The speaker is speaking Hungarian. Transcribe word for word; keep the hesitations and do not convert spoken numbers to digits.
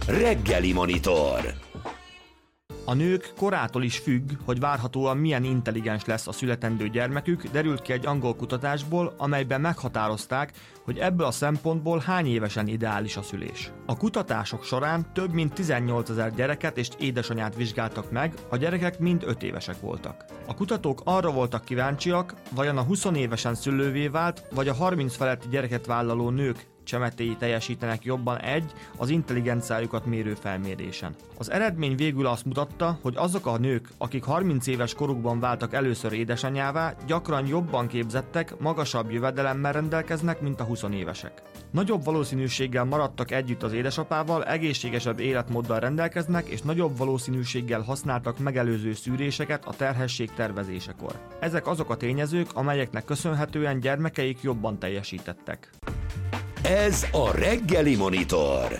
Reggeli Monitor. A nők korától is függ, hogy várhatóan milyen intelligens lesz a születendő gyermekük, derült ki egy angol kutatásból, amelyben meghatározták, hogy ebből a szempontból hány évesen ideális a szülés. A kutatások során több mint tizennyolcezer gyereket és édesanyát vizsgáltak meg, a gyerekek mind öt évesek voltak. A kutatók arra voltak kíváncsiak, vajon a húsz évesen szülővé vált, vagy a harminc feletti gyereket vállaló nők csemetéi teljesítenek jobban egy az intelligenciájukat mérő felmérésen. Az eredmény végül azt mutatta, hogy azok a nők, akik harminc éves korukban váltak először édesanyává, gyakran jobban képzettek, magasabb jövedelemmel rendelkeznek, mint a húsz évesek. Nagyobb valószínűséggel maradtak együtt az édesapával, egészségesebb életmóddal rendelkeznek, és nagyobb valószínűséggel használtak megelőző szűréseket a terhesség tervezésekor. Ezek azok a tényezők, amelyeknek köszönhetően gyermekeik jobban teljesítettek. Ez a Reggeli Monitor.